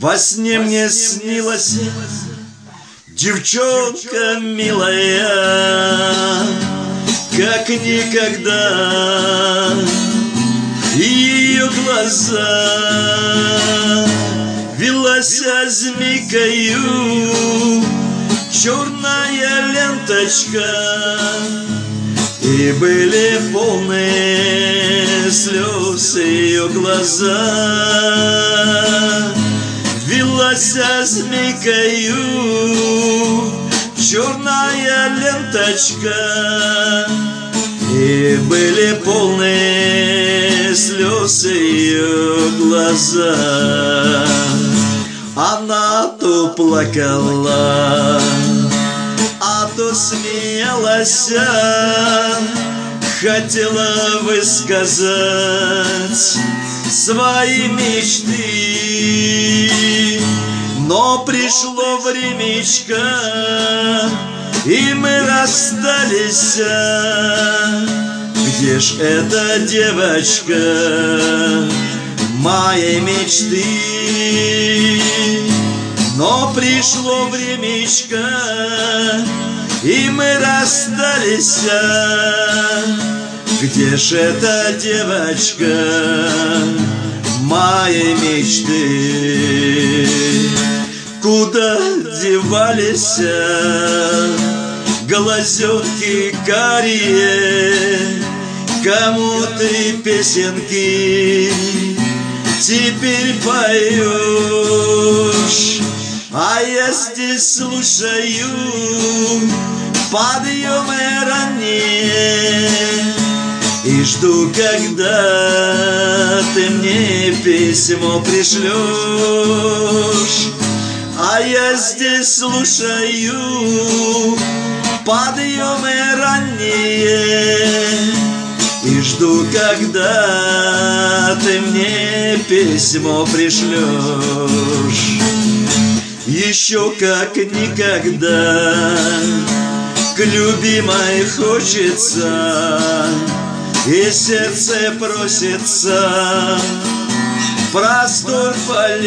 Во сне мне снилась девчонка милая, как никогда. Ее глаза велась змейкою черная ленточка, и были полные слез ее глаза. Велась змейкою черная ленточка, и были полные слез ее глаза. Она то плакала, а то смеялась, хотела высказать свои мечты. Но пришло времечко, и мы расстались. Где ж эта девочка моей мечты? Но пришло времечко, и мы расстались. Где ж эта девочка моей мечты? Куда девались глазенки карие? Кому ты песенки теперь поешь? А я здесь слушаю подъемы ранние и жду, когда ты мне письмо пришлешь. А я здесь слушаю подъемы ранние и жду, когда ты мне письмо пришлешь. Еще как никогда к любимой хочется, и сердце просится простор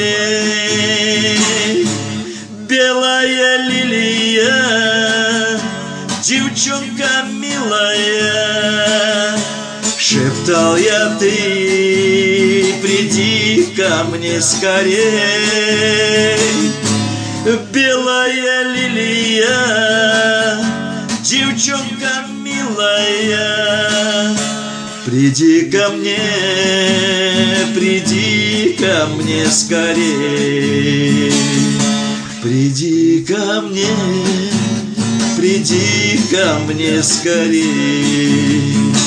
полей. Белая лилия, девчонка милая, шептал я, ты приди ко мне скорей. Белая лилия, девчонка милая, приди ко мне скорей. Приди ко мне скорей.